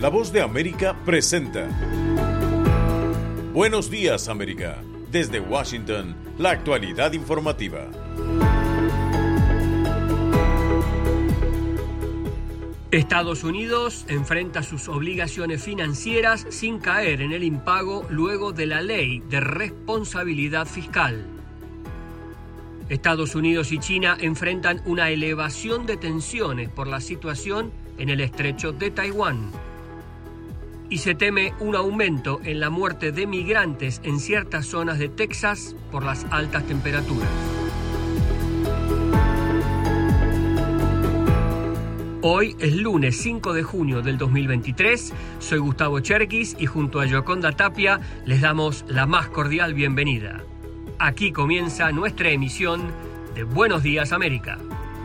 La Voz de América presenta Buenos Días, América. Desde Washington, la actualidad informativa. Estados Unidos enfrenta sus obligaciones financieras sin caer en el impago luego de la ley de responsabilidad fiscal. Estados Unidos y China enfrentan una elevación de tensiones por la situación en el estrecho de Taiwán. Y se teme un aumento en la muerte de migrantes en ciertas zonas de Texas por las altas temperaturas. Hoy es lunes 5 de junio del 2023, soy Gustavo Cherkis y junto a Yoconda Tapia les damos la más cordial bienvenida. Aquí comienza nuestra emisión de Buenos Días América.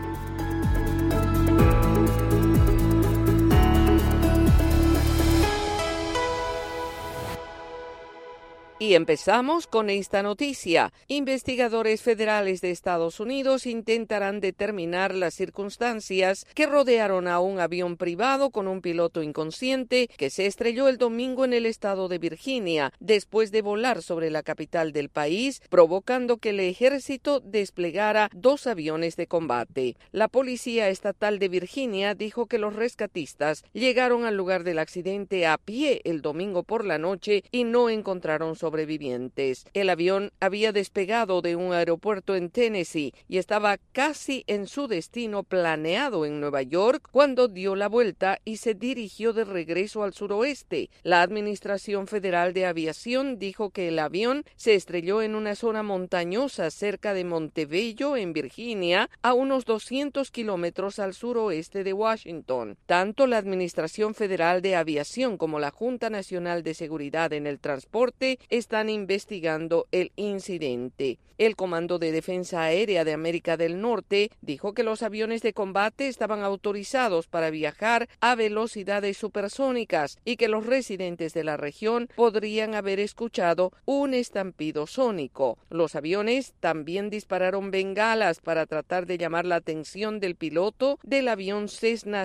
Y empezamos con esta noticia. Investigadores federales de Estados Unidos intentarán determinar las circunstancias que rodearon a un avión privado con un piloto inconsciente que se estrelló el domingo en el estado de Virginia después de volar sobre la capital del país, provocando que el ejército desplegara 2 aviones de combate. La policía estatal de Virginia dijo que los rescatistas llegaron al lugar del accidente a pie el domingo por la noche y no encontraron sobrevivientes. El avión había despegado de un aeropuerto en Tennessee y estaba casi en su destino planeado en Nueva York cuando dio la vuelta y se dirigió de regreso al suroeste. La Administración Federal de Aviación dijo que el avión se estrelló en una zona montañosa cerca de Montebello, en Virginia, a unos 200 kilómetros al suroeste de Washington. Tanto la Administración Federal de Aviación como la Junta Nacional de Seguridad en el Transporte están investigando el incidente. El Comando de Defensa Aérea de América del Norte dijo que los aviones de combate estaban autorizados para viajar a velocidades supersónicas y que los residentes de la región podrían haber escuchado un estampido sónico. Los aviones también dispararon bengalas para tratar de llamar la atención del piloto del avión Cessna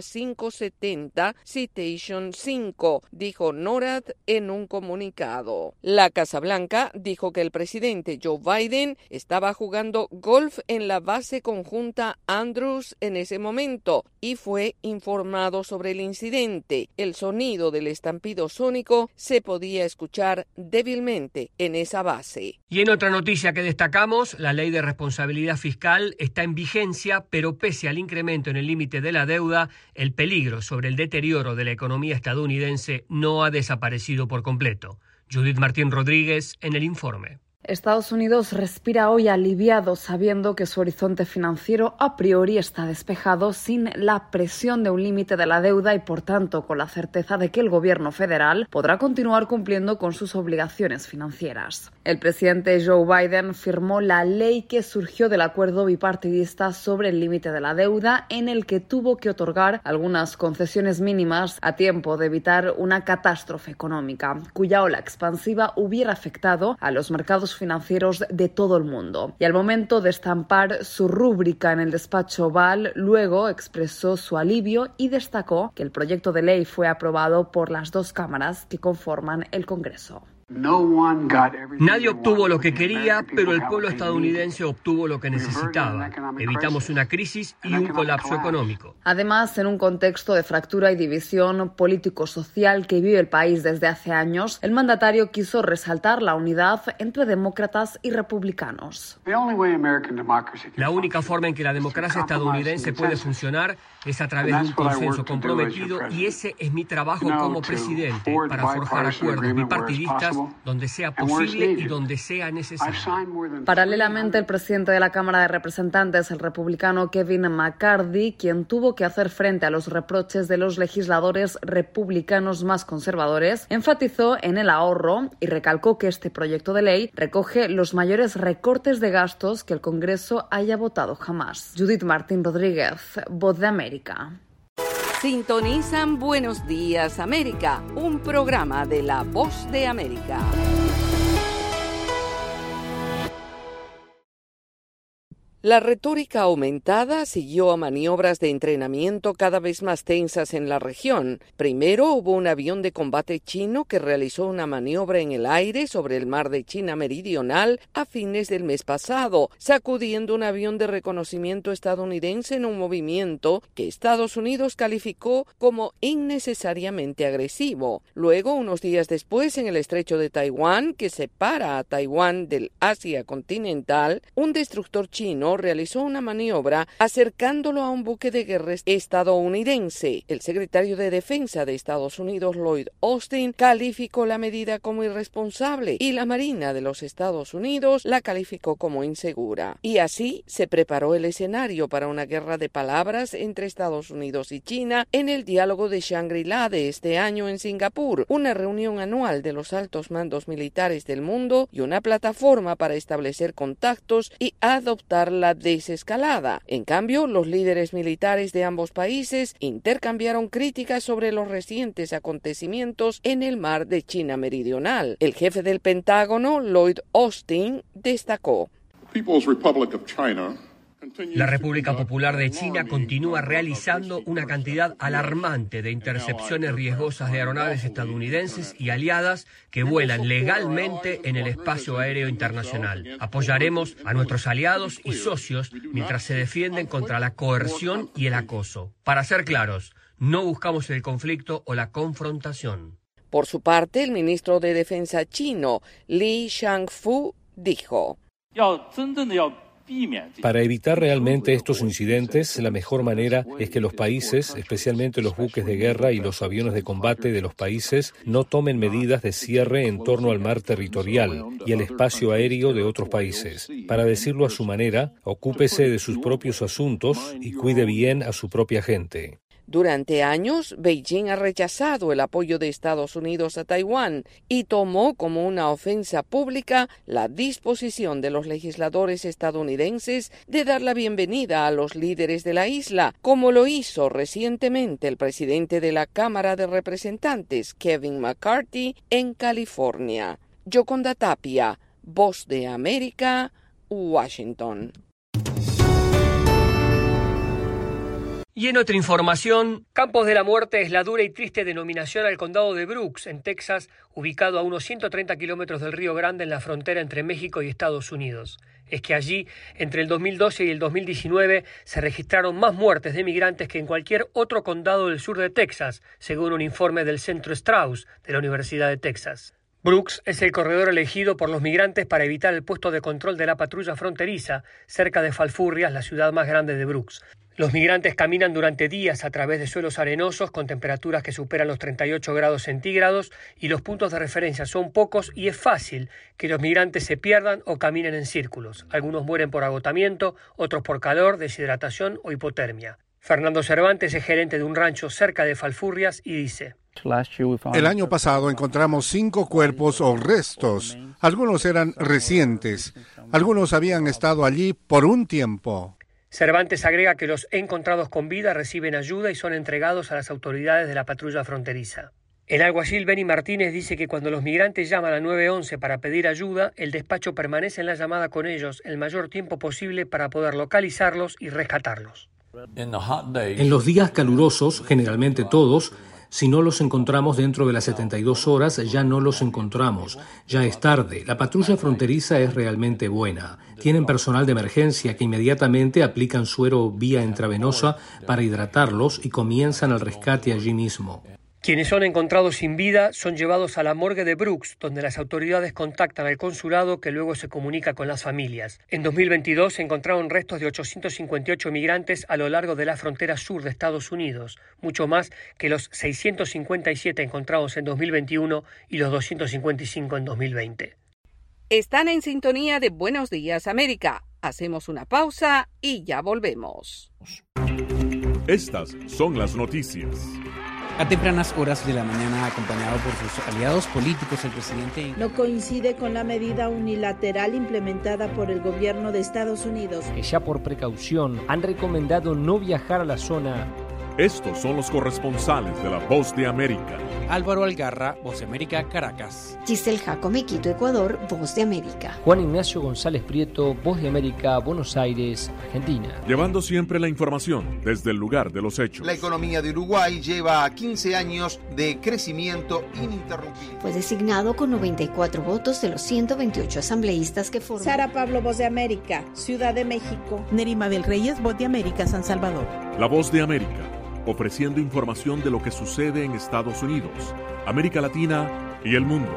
570 Citation 5, dijo NORAD en un comunicado. La Casa Blanca dijo que el presidente Joe Biden estaba jugando golf en la base conjunta Andrews en ese momento y fue informado sobre el incidente. El sonido del estampido sónico se podía escuchar débilmente en esa base. Y en otra noticia que destacamos, la ley de responsabilidad fiscal está en vigencia, pero pese al incremento en el límite de la deuda, el peligro sobre el deterioro de la economía estadounidense no ha desaparecido por completo. Judith Martín Rodríguez en el informe. Estados Unidos respira hoy aliviado sabiendo que su horizonte financiero a priori está despejado sin la presión de un límite de la deuda y por tanto con la certeza de que el gobierno federal podrá continuar cumpliendo con sus obligaciones financieras. El presidente Joe Biden firmó la ley que surgió del acuerdo bipartidista sobre el límite de la deuda en el que tuvo que otorgar algunas concesiones mínimas a tiempo de evitar una catástrofe económica cuya ola expansiva hubiera afectado a los mercados financieros de todo el mundo. Y al momento de estampar su rúbrica en el despacho Oval, luego expresó su alivio y destacó que el proyecto de ley fue aprobado por las 2 cámaras que conforman el Congreso. Nadie obtuvo lo que quería, pero el pueblo estadounidense obtuvo lo que necesitaba. Evitamos una crisis y un colapso económico. Además, en un contexto de fractura y división político-social que vive el país desde hace años, el mandatario quiso resaltar la unidad entre demócratas y republicanos. La única forma en que la democracia estadounidense puede funcionar es a través de un consenso comprometido y ese es mi trabajo como presidente, para forjar acuerdos bipartidistas donde sea posible y donde sea necesario. Paralelamente, el presidente de la Cámara de Representantes, el republicano Kevin McCarthy, quien tuvo que hacer frente a los reproches de los legisladores republicanos más conservadores, enfatizó en el ahorro y recalcó que este proyecto de ley recoge los mayores recortes de gastos que el Congreso haya votado jamás. Judith Martín Rodríguez, Voz de América. Sintonizan Buenos Días América, un programa de La Voz de América. La retórica aumentada siguió a maniobras de entrenamiento cada vez más tensas en la región. Primero hubo un avión de combate chino que realizó una maniobra en el aire sobre el mar de China Meridional a fines del mes pasado, sacudiendo un avión de reconocimiento estadounidense en un movimiento que Estados Unidos calificó como innecesariamente agresivo. Luego, unos días después, en el estrecho de Taiwán, que separa a Taiwán del Asia continental, un destructor chino realizó una maniobra acercándolo a un buque de guerra estadounidense. El secretario de Defensa de Estados Unidos, Lloyd Austin, calificó la medida como irresponsable y la Marina de los Estados Unidos la calificó como insegura. Y así se preparó el escenario para una guerra de palabras entre Estados Unidos y China en el diálogo de Shangri-La de este año en Singapur, una reunión anual de los altos mandos militares del mundo y una plataforma para establecer contactos y adoptar la desescalada. En cambio, los líderes militares de ambos países intercambiaron críticas sobre los recientes acontecimientos en el mar de China Meridional. El jefe del Pentágono, Lloyd Austin, destacó: La República Popular de China continúa realizando una cantidad alarmante de intercepciones riesgosas de aeronaves estadounidenses y aliadas que vuelan legalmente en el espacio aéreo internacional. Apoyaremos a nuestros aliados y socios mientras se defienden contra la coerción y el acoso. Para ser claros, no buscamos el conflicto o la confrontación. Por su parte, el ministro de Defensa chino, Li Shangfu, dijo: Para evitar realmente estos incidentes, la mejor manera es que los países, especialmente los buques de guerra y los aviones de combate de los países, no tomen medidas de cierre en torno al mar territorial y el espacio aéreo de otros países. Para decirlo a su manera, ocúpese de sus propios asuntos y cuide bien a su propia gente. Durante años, Beijing ha rechazado el apoyo de Estados Unidos a Taiwán y tomó como una ofensa pública la disposición de los legisladores estadounidenses de dar la bienvenida a los líderes de la isla, como lo hizo recientemente el presidente de la Cámara de Representantes, Kevin McCarthy, en California. Yoconda Tapia, Voz de América, Washington. Y en otra información, Campos de la Muerte es la dura y triste denominación al condado de Brooks, en Texas, ubicado a unos 130 kilómetros del Río Grande en la frontera entre México y Estados Unidos. Es que allí, entre el 2012 y el 2019, se registraron más muertes de migrantes que en cualquier otro condado del sur de Texas, según un informe del Centro Strauss de la Universidad de Texas. Brooks es el corredor elegido por los migrantes para evitar el puesto de control de la patrulla fronteriza, cerca de Falfurrias, la ciudad más grande de Brooks. Los migrantes caminan durante días a través de suelos arenosos con temperaturas que superan los 38 grados centígrados y los puntos de referencia son pocos y es fácil que los migrantes se pierdan o caminen en círculos. Algunos mueren por agotamiento, otros por calor, deshidratación o hipotermia. Fernando Cervantes es gerente de un rancho cerca de Falfurrias y dice: El año pasado encontramos 5 cuerpos o restos. Algunos eran recientes. Algunos habían estado allí por un tiempo. Cervantes agrega que los encontrados con vida reciben ayuda y son entregados a las autoridades de la patrulla fronteriza. El alguacil Benny Martínez dice que cuando los migrantes llaman al 911 para pedir ayuda, el despacho permanece en la llamada con ellos el mayor tiempo posible para poder localizarlos y rescatarlos. En los días calurosos, generalmente todos, si no los encontramos dentro de las 72 horas, ya no los encontramos. Ya es tarde. La patrulla fronteriza es realmente buena. Tienen personal de emergencia que inmediatamente aplican suero vía intravenosa para hidratarlos y comienzan el rescate allí mismo. Quienes son encontrados sin vida son llevados a la morgue de Brooks, donde las autoridades contactan al consulado que luego se comunica con las familias. En 2022 se encontraron restos de 858 migrantes a lo largo de la frontera sur de Estados Unidos, mucho más que los 657 encontrados en 2021 y los 255 en 2020. Están en sintonía de Buenos Días América. Hacemos una pausa y ya volvemos. Estas son las noticias. A tempranas horas de la mañana, acompañado por sus aliados políticos, el presidente no coincide con la medida unilateral implementada por el gobierno de Estados Unidos, que ya por precaución han recomendado no viajar a la zona Estos son los corresponsales de La Voz de América. Álvaro Algarra, Voz de América, Caracas. Giselle Jacome, Quito, Ecuador, Voz de América. Juan Ignacio González Prieto, Voz de América, Buenos Aires, Argentina. Llevando siempre la información desde el lugar de los hechos. La economía de Uruguay lleva 15 años de crecimiento ininterrumpido. Fue designado con 94 votos de los 128 asambleístas que forman. Sara Pablo, Voz de América, Ciudad de México. Nerima del Reyes, Voz de América, San Salvador. La Voz de América, ofreciendo información de lo que sucede en Estados Unidos, América Latina y el mundo.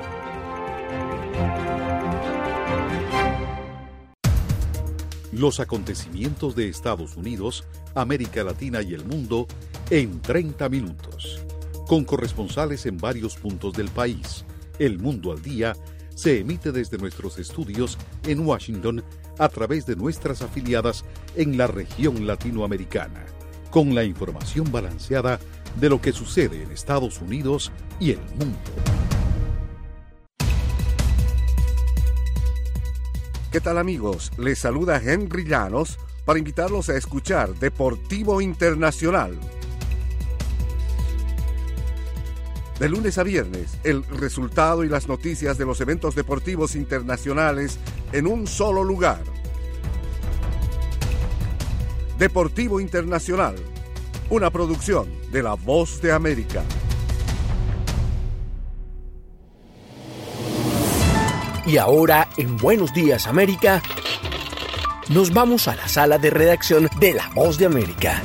Los acontecimientos de Estados Unidos, América Latina y el mundo en 30 minutos. Con corresponsales en varios puntos del país. El Mundo al Día se emite desde nuestros estudios en Washington a través de nuestras afiliadas en la región latinoamericana, con la información balanceada de lo que sucede en Estados Unidos y el mundo. ¿Qué tal, amigos? Les saluda Henry Llanos para invitarlos a escuchar Deportivo Internacional. De lunes a viernes, el resultado y las noticias de los eventos deportivos internacionales en un solo lugar. Deportivo Internacional, una producción de La Voz de América. Y ahora, en Buenos Días América, nos vamos a la sala de redacción de La Voz de América.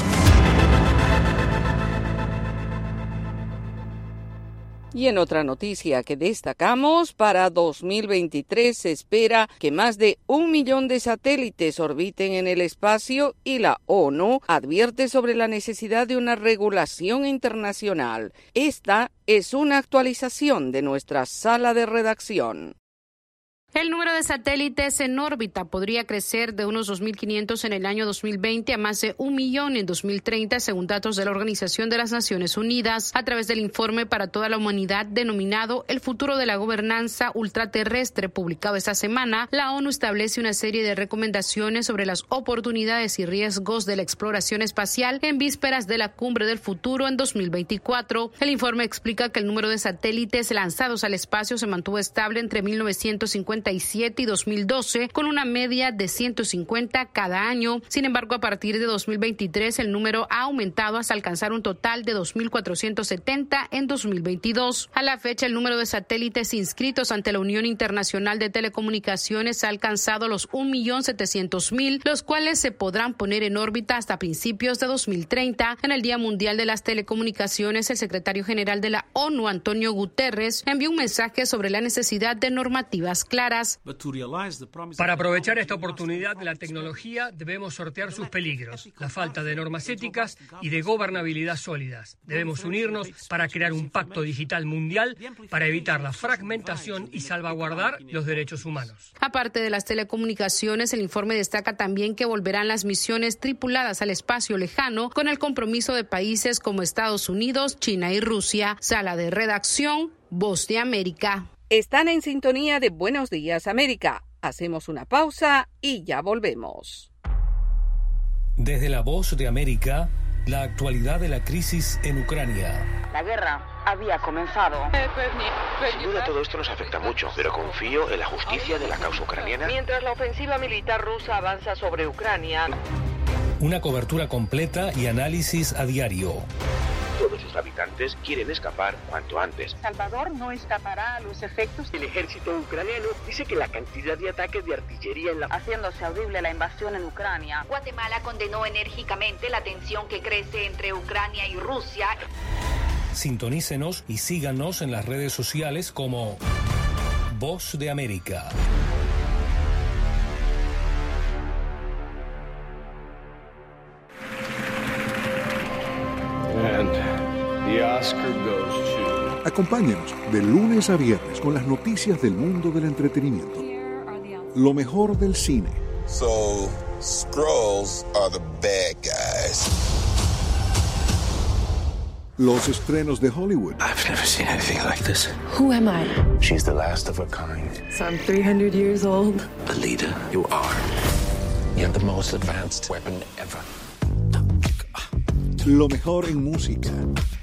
Y en otra noticia que destacamos, para 2023 se espera que más de 1 millón de satélites orbiten en el espacio y la ONU advierte sobre la necesidad de una regulación internacional. Esta es una actualización de nuestra sala de redacción. El número de satélites en órbita podría crecer de unos 2.500 en el año 2020 a más de 1 millón en 2030, según datos de la Organización de las Naciones Unidas. A través del informe para toda la humanidad denominado El futuro de la gobernanza ultraterrestre, publicado esta semana, la ONU establece una serie de recomendaciones sobre las oportunidades y riesgos de la exploración espacial en vísperas de la Cumbre del Futuro en 2024. El informe explica que el número de satélites lanzados al espacio se mantuvo estable entre 1950 y 2012, con una media de 150 cada año. Sin embargo, a partir de 2023, el número ha aumentado hasta alcanzar un total de 2.470 en 2022. A la fecha, el número de satélites inscritos ante la Unión Internacional de Telecomunicaciones ha alcanzado los 1.700.000, los cuales se podrán poner en órbita hasta principios de 2030. En el Día Mundial de las Telecomunicaciones, el secretario general de la ONU, Antonio Guterres, envió un mensaje sobre la necesidad de normativas claras. Para aprovechar esta oportunidad de la tecnología, debemos sortear sus peligros, la falta de normas éticas y de gobernabilidad sólidas. Debemos unirnos para crear un pacto digital mundial para evitar la fragmentación y salvaguardar los derechos humanos. Aparte de las telecomunicaciones, el informe destaca también que volverán las misiones tripuladas al espacio lejano con el compromiso de países como Estados Unidos, China y Rusia. Sala de redacción, Voz de América. Están en sintonía de Buenos Días América. Hacemos una pausa y ya volvemos. Desde La Voz de América, la actualidad de la crisis en Ucrania. La guerra había comenzado. Sin duda todo esto nos afecta mucho, pero confío en la justicia de la causa ucraniana. Mientras la ofensiva militar rusa avanza sobre Ucrania. Una cobertura completa y análisis a diario. Todos sus habitantes quieren escapar cuanto antes. Salvador no escapará a los efectos. El ejército ucraniano dice que la cantidad de ataques de artillería en la... haciéndose audible la invasión en Ucrania. Guatemala condenó enérgicamente la tensión que crece entre Ucrania y Rusia. Sintonícenos y síganos en las redes sociales como Voz de América. Acompáñenos de lunes a viernes con las noticias del mundo del entretenimiento. Lo mejor del cine. So, Skrulls are the bad guys. Los estrenos de Hollywood. I've never seen anything like this. Who am I? She's the last of her kind. So I'm 300 years old. A leader, you are. You have the most advanced weapon ever. Lo mejor en música.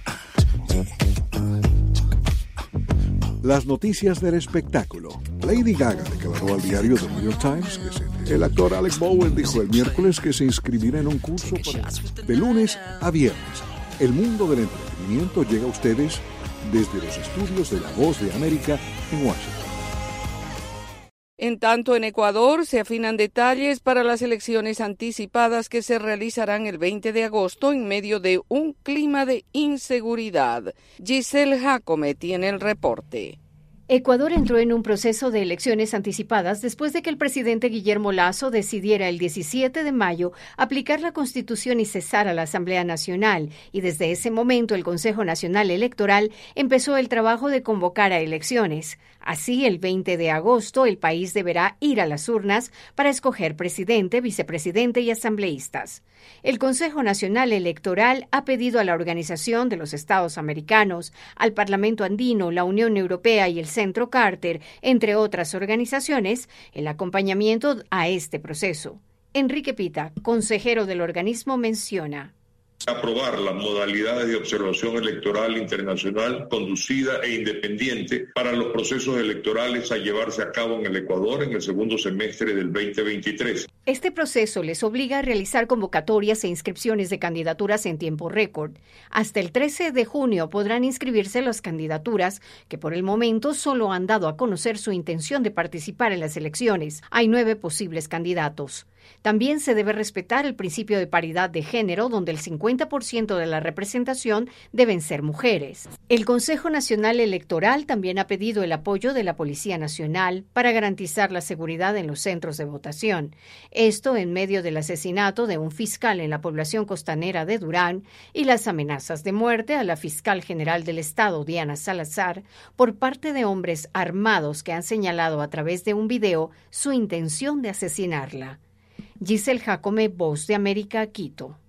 Las noticias del espectáculo. Lady Gaga declaró al diario The New York Times que el actor Alec Baldwin dijo el miércoles que se inscribirá en un curso de lunes a viernes. El mundo del entretenimiento llega a ustedes desde los estudios de La Voz de América en Washington. En tanto, en Ecuador se afinan detalles para las elecciones anticipadas que se realizarán el 20 de agosto en medio de un clima de inseguridad. Giselle Jacome tiene el reporte. Ecuador entró en un proceso de elecciones anticipadas después de que el presidente Guillermo Lasso decidiera el 17 de mayo aplicar la Constitución y cesar a la Asamblea Nacional, y desde ese momento el Consejo Nacional Electoral empezó el trabajo de convocar a elecciones. Así, el 20 de agosto, el país deberá ir a las urnas para escoger presidente, vicepresidente y asambleístas. El Consejo Nacional Electoral ha pedido a la Organización de los Estados Americanos, al Parlamento Andino, la Unión Europea y el Centro Carter, entre otras organizaciones, el acompañamiento a este proceso. Enrique Pita, consejero del organismo, menciona: aprobar las modalidades de observación electoral internacional conducida e independiente para los procesos electorales a llevarse a cabo en el Ecuador en el segundo semestre del 2023. Este proceso les obliga a realizar convocatorias e inscripciones de candidaturas en tiempo récord. Hasta el 13 de junio podrán inscribirse las candidaturas que por el momento solo han dado a conocer su intención de participar en las elecciones. Hay 9 posibles candidatos. También se debe respetar el principio de paridad de género, donde el 50% de la representación deben ser mujeres. El Consejo Nacional Electoral también ha pedido el apoyo de la Policía Nacional para garantizar la seguridad en los centros de votación. Esto en medio del asesinato de un fiscal en la población costanera de Durán y las amenazas de muerte a la fiscal general del Estado, Diana Salazar, por parte de hombres armados que han señalado a través de un video su intención de asesinarla. Giselle Jacome, Voz de América, Quito.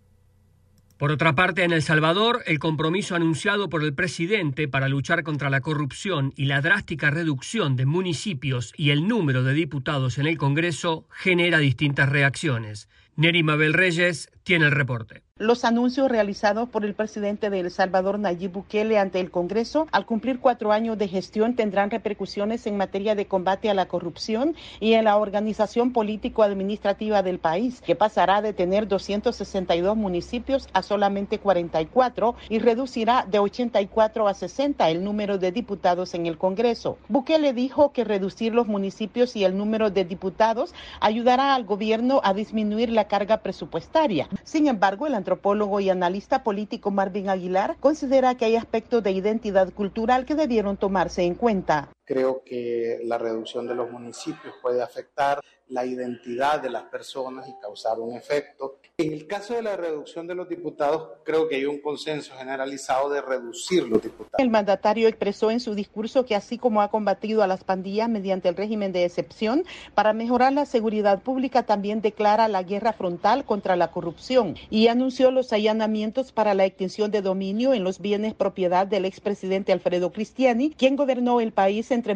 Por otra parte, en El Salvador, el compromiso anunciado por el presidente para luchar contra la corrupción y la drástica reducción de municipios y el número de diputados en el Congreso genera distintas reacciones. Neri Mabel Reyes tiene el reporte. Los anuncios realizados por el presidente de El Salvador, Nayib Bukele, ante el Congreso, al cumplir 4 años de gestión, tendrán repercusiones en materia de combate a la corrupción y en la organización político-administrativa del país, que pasará de tener 262 municipios a solamente 44 y reducirá de 84 a 60 el número de diputados en el Congreso. Bukele dijo que reducir los municipios y el número de diputados ayudará al gobierno a disminuir la carga presupuestaria. Sin embargo, el antropólogo y analista político Marvin Aguilar considera que hay aspectos de identidad cultural que debieron tomarse en cuenta. Creo que la reducción de los municipios puede afectar la identidad de las personas y causar un efecto. En el caso de la reducción de los diputados, creo que hay un consenso generalizado de reducir los diputados. El mandatario expresó en su discurso que así como ha combatido a las pandillas mediante el régimen de excepción, para mejorar la seguridad pública también declara la guerra frontal contra la corrupción y anunció los allanamientos para la extinción de dominio en los bienes propiedad del expresidente Alfredo Cristiani, quien gobernó el país entre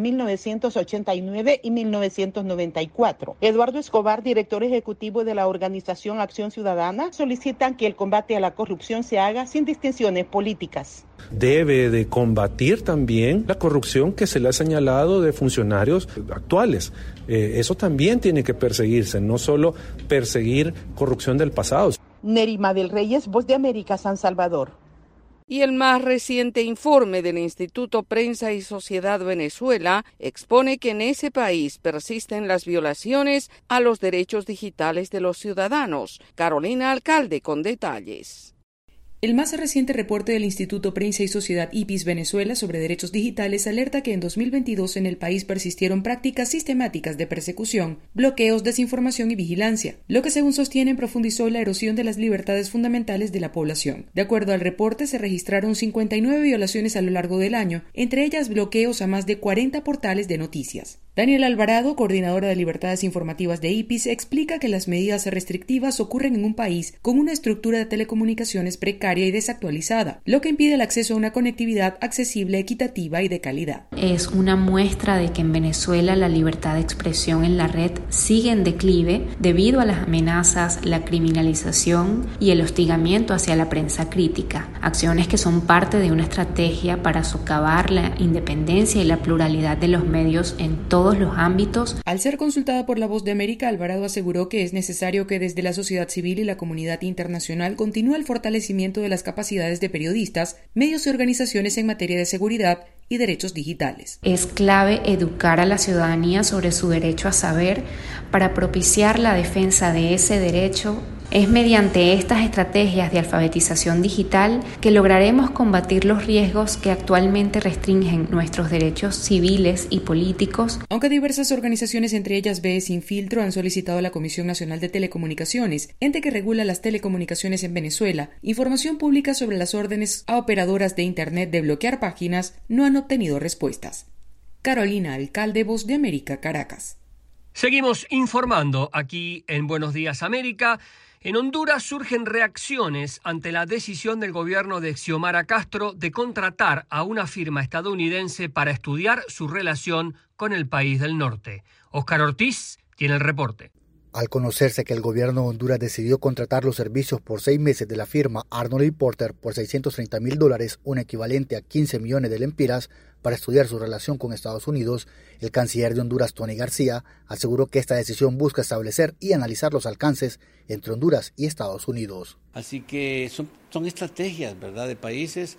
1989 y 1994. Eduardo Escobar, director ejecutivo de la organización Acción Ciudadana, solicitan que el combate a la corrupción se haga sin distinciones políticas. Debe de combatir también la corrupción que se le ha señalado de funcionarios actuales. Eso también tiene que perseguirse, no solo perseguir corrupción del pasado. Neri Mabel Reyes, Voz de América, San Salvador. Y el más reciente informe del Instituto Prensa y Sociedad Venezuela expone que en ese país persisten las violaciones a los derechos digitales de los ciudadanos. Carolina Alcalde con detalles. El más reciente reporte del Instituto Prensa y Sociedad IPIS Venezuela sobre derechos digitales alerta que en 2022 en el país persistieron prácticas sistemáticas de persecución, bloqueos, desinformación y vigilancia, lo que según sostienen profundizó la erosión de las libertades fundamentales de la población. De acuerdo al reporte, se registraron 59 violaciones a lo largo del año, entre ellas bloqueos a más de 40 portales de noticias. Daniel Alvarado, coordinadora de libertades informativas de IPIS, explica que las medidas restrictivas ocurren en un país con una estructura de telecomunicaciones precaria precaria y desactualizada, lo que impide el acceso a una conectividad accesible, equitativa y de calidad. Es una muestra de que en Venezuela la libertad de expresión en la red sigue en declive debido a las amenazas, la criminalización y el hostigamiento hacia la prensa crítica, acciones que son parte de una estrategia para socavar la independencia y la pluralidad de los medios en todos los ámbitos. Al ser consultada por La Voz de América, Alvarado aseguró que es necesario que desde la sociedad civil y la comunidad internacional continúe el fortalecimiento de las capacidades de periodistas, medios y organizaciones en materia de seguridad y derechos digitales. Es clave educar a la ciudadanía sobre su derecho a saber para propiciar la defensa de ese derecho. Es mediante estas estrategias de alfabetización digital que lograremos combatir los riesgos que actualmente restringen nuestros derechos civiles y políticos. Aunque diversas organizaciones, entre ellas BE Sin Filtro, han solicitado a la Comisión Nacional de Telecomunicaciones, ente que regula las telecomunicaciones en Venezuela, información pública sobre las órdenes a operadoras de Internet de bloquear páginas, no han obtenido respuestas. Carolina Alcalde, Voz de América, Caracas. Seguimos informando aquí en Buenos Días América. En Honduras surgen reacciones ante la decisión del gobierno de Xiomara Castro de contratar a una firma estadounidense para estudiar su relación con el país del norte. Óscar Ortiz tiene el reporte. Al conocerse que el gobierno de Honduras decidió contratar los servicios por 6 meses de la firma Arnold y Porter por $630,000, un equivalente a 15 millones de lempiras, para estudiar su relación con Estados Unidos, el canciller de Honduras, Tony García, aseguró que esta decisión busca establecer y analizar los alcances entre Honduras y Estados Unidos. Así que son estrategias, ¿verdad?, de países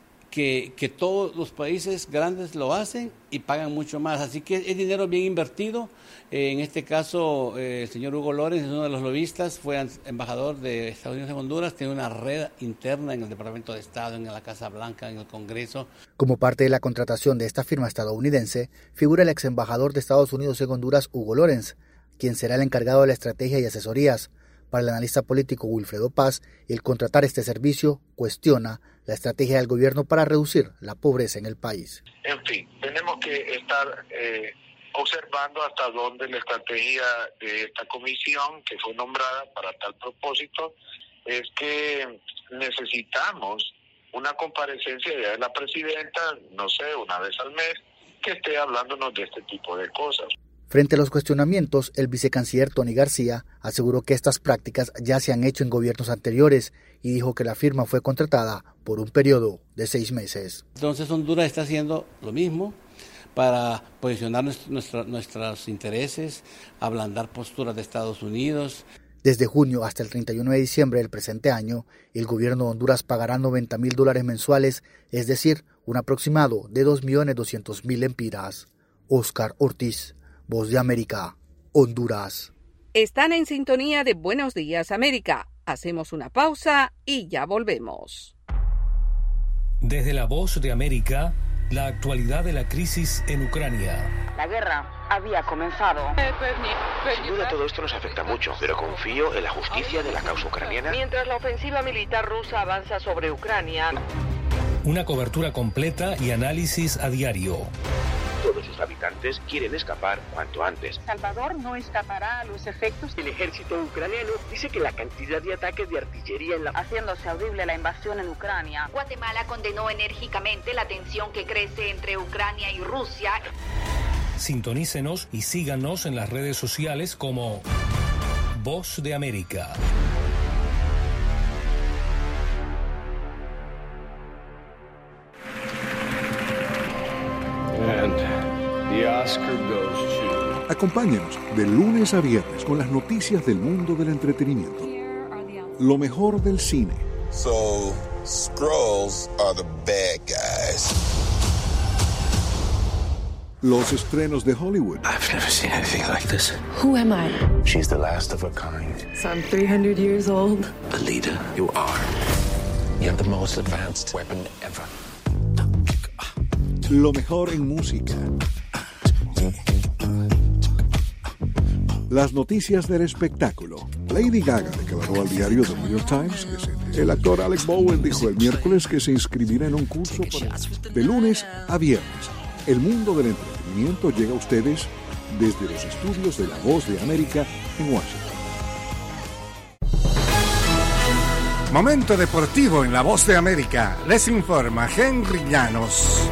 que todos los países grandes lo hacen y pagan mucho más. Así que es dinero bien invertido. En este caso, el señor Hugo Lorenz, uno de los lobistas, fue embajador de Estados Unidos en Honduras, tiene una red interna en el Departamento de Estado, en la Casa Blanca, en el Congreso. Como parte de la contratación de esta firma estadounidense, figura el ex embajador de Estados Unidos en Honduras, Hugo Lorenz, quien será el encargado de la estrategia y asesorías. Para el analista político Wilfredo Paz, el contratar este servicio cuestiona la estrategia del gobierno para reducir la pobreza en el país. En fin, tenemos que estar observando hasta dónde la estrategia de esta comisión que fue nombrada para tal propósito es que necesitamos una comparecencia de la presidenta, no sé, una vez al mes, que esté hablándonos de este tipo de cosas. Frente a los cuestionamientos, el vicecanciller Tony García aseguró que estas prácticas ya se han hecho en gobiernos anteriores y dijo que la firma fue contratada por un periodo de 6 meses. Entonces Honduras está haciendo lo mismo para posicionar nuestros intereses, ablandar posturas de Estados Unidos. Desde junio hasta el 31 de diciembre del presente año, el gobierno de Honduras pagará $90,000 mensuales, es decir, un aproximado de 2.200.000 lempiras. Óscar Ortiz, Voz de América, Honduras. Están en sintonía de Buenos Días América. Hacemos una pausa y ya volvemos. Desde la Voz de América, la actualidad de la crisis en Ucrania. La guerra había comenzado. Sin duda todo esto nos afecta mucho, pero confío en la justicia de la causa ucraniana. Mientras la ofensiva militar rusa avanza sobre Ucrania. Una cobertura completa y análisis a diario. Todos sus habitantes quieren escapar cuanto antes. Salvador no escapará a los efectos. El ejército ucraniano dice que la cantidad de ataques de artillería haciéndose audible la invasión en Ucrania. Guatemala condenó enérgicamente la tensión que crece entre Ucrania y Rusia. Sintonícenos y síganos en las redes sociales como Voz de América. Acompáñenos de lunes a viernes con las noticias del mundo del entretenimiento. Lo mejor del cine. So, Skrulls are the bad guys. Los estrenos de Hollywood. I've never seen anything like this. Who am I? She's the last of her kind. So I'm 300 years old. The leader you are. You have the most advanced weapon ever. Lo mejor en música. Las noticias del espectáculo. Lady Gaga declaró al diario The New York Times que el actor Alec Bowen dijo el miércoles que se inscribirá en un curso de lunes a viernes. El mundo del entretenimiento llega a ustedes desde los estudios de La Voz de América en Washington. Momento deportivo en La Voz de América. Les informa Henry Llanos.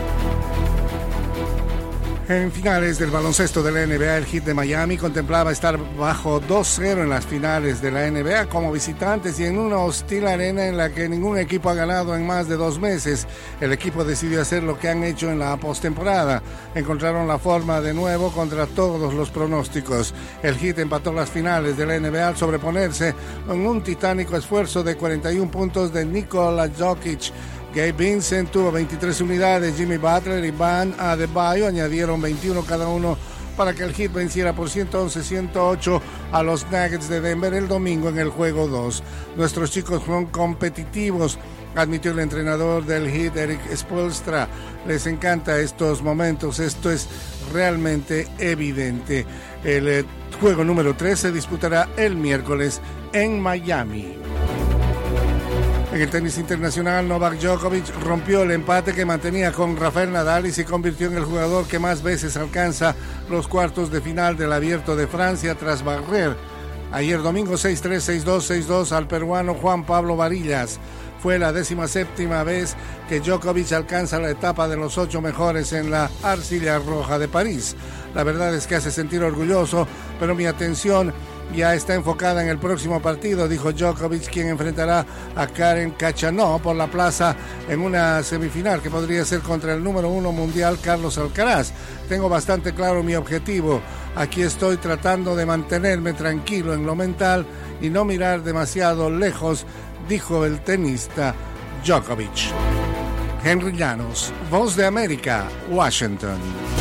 En finales del baloncesto de la NBA, el Heat de Miami contemplaba estar bajo 2-0 en las finales de la NBA como visitantes y en una hostil arena en la que ningún equipo ha ganado en más de 2 meses. El equipo decidió hacer lo que han hecho en la postemporada. Encontraron la forma de nuevo contra todos los pronósticos. El Heat empató las finales de la NBA al sobreponerse en un titánico esfuerzo de 41 puntos de Nikola Jokic. Gabe Vincent tuvo 23 unidades, Jimmy Butler y Bam Adebayo añadieron 21 cada uno para que el Heat venciera por 111-108 a los Nuggets de Denver el domingo en el juego 2. Nuestros chicos son competitivos, admitió el entrenador del Heat, Eric Spoelstra. Les encanta estos momentos, esto es realmente evidente. El juego número 3 se disputará el miércoles en Miami. En el tenis internacional, Novak Djokovic rompió el empate que mantenía con Rafael Nadal y se convirtió en el jugador que más veces alcanza los cuartos de final del Abierto de Francia tras barrer ayer domingo 6-3, 6-2, 6-2 al peruano Juan Pablo Varillas. Fue la 17ª vez que Djokovic alcanza la etapa de los 8 mejores en la Arcilla Roja de París. La verdad es que hace sentir orgulloso, pero mi atención ya está enfocada en el próximo partido, dijo Djokovic, quien enfrentará a Karen Khachanov por la plaza en una semifinal que podría ser contra el número 1 mundial Carlos Alcaraz. Tengo bastante claro mi objetivo. Aquí estoy tratando de mantenerme tranquilo en lo mental y no mirar demasiado lejos, dijo el tenista Djokovic. Henry Llanos, Voz de América, Washington.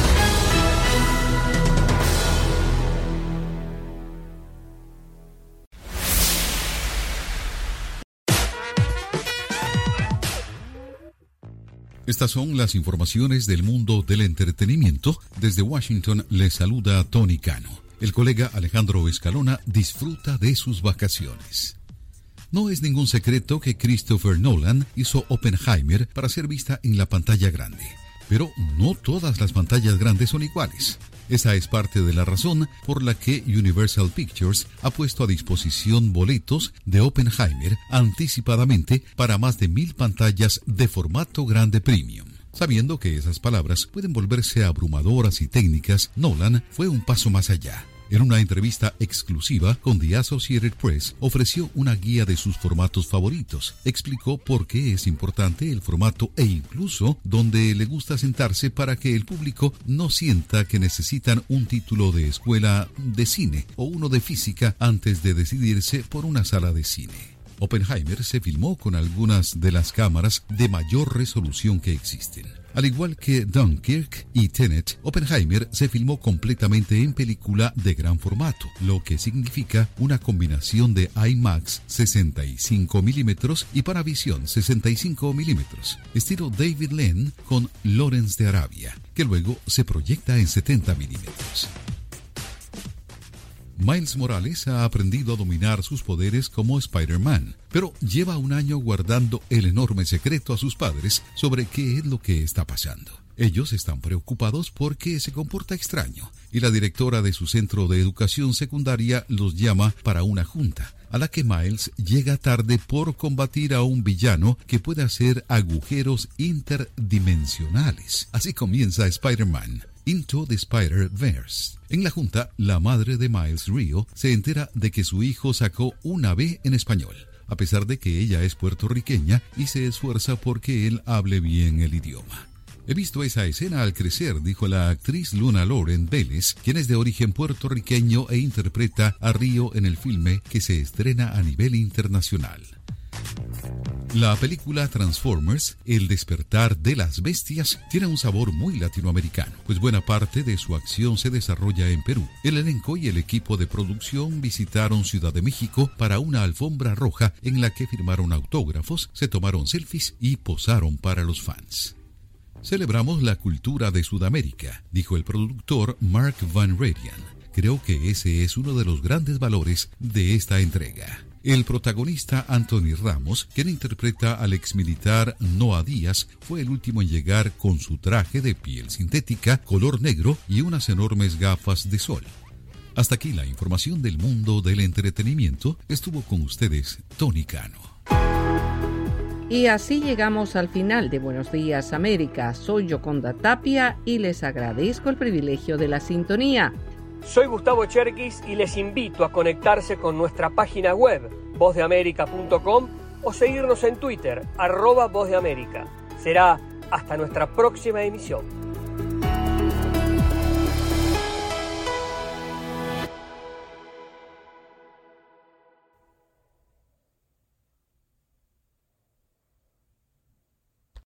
Estas son las informaciones del mundo del entretenimiento. Desde Washington les saluda Tony Cano. El colega Alejandro Escalona disfruta de sus vacaciones. No es ningún secreto que Christopher Nolan hizo Oppenheimer para ser vista en la pantalla grande. Pero no todas las pantallas grandes son iguales. Esa es parte de la razón por la que Universal Pictures ha puesto a disposición boletos de Oppenheimer anticipadamente para más de 1,000 pantallas de formato grande premium. Sabiendo que esas palabras pueden volverse abrumadoras y técnicas, Nolan fue un paso más allá. En una entrevista exclusiva con The Associated Press, ofreció una guía de sus formatos favoritos. Explicó por qué es importante el formato e incluso dónde le gusta sentarse para que el público no sienta que necesitan un título de escuela de cine o uno de física antes de decidirse por una sala de cine. Oppenheimer se filmó con algunas de las cámaras de mayor resolución que existen. Al igual que Dunkirk y Tenet, Oppenheimer se filmó completamente en película de gran formato, lo que significa una combinación de IMAX 65 mm y Panavisión 65 mm, estilo David Lean con Lawrence de Arabia, que luego se proyecta en 70 mm. Miles Morales ha aprendido a dominar sus poderes como Spider-Man, pero lleva 1 año guardando el enorme secreto a sus padres sobre qué es lo que está pasando. Ellos están preocupados porque se comporta extraño y la directora de su centro de educación secundaria los llama para una junta, a la que Miles llega tarde por combatir a un villano que puede hacer agujeros interdimensionales. Así comienza Spider-Man Into the Spider-Verse. En la junta, la madre de Miles, Rio, se entera de que su hijo sacó una B en español, a pesar de que ella es puertorriqueña y se esfuerza porque él hable bien el idioma. He visto esa escena al crecer, dijo la actriz Luna Lauren Vélez, quien es de origen puertorriqueño e interpreta a Rio en el filme que se estrena a nivel internacional. La película Transformers, El despertar de las bestias, tiene un sabor muy latinoamericano, pues buena parte de su acción se desarrolla en Perú. El elenco y el equipo de producción visitaron Ciudad de México para una alfombra roja en la que firmaron autógrafos, se tomaron selfies y posaron para los fans. Celebramos la cultura de Sudamérica, dijo el productor Mark Van Radian. Creo que ese es uno de los grandes valores de esta entrega. El protagonista Anthony Ramos, quien interpreta al exmilitar Noah Díaz, fue el último en llegar con su traje de piel sintética, color negro y unas enormes gafas de sol. Hasta aquí la información del mundo del entretenimiento. Estuvo con ustedes Tony Cano. Y así llegamos al final de Buenos Días América. Soy Yoconda Tapia y les agradezco el privilegio de la sintonía. Soy Gustavo Cherkis y les invito a conectarse con nuestra página web, vozdeamerica.com, o seguirnos en Twitter, @vozdeamerica. Será hasta nuestra próxima emisión.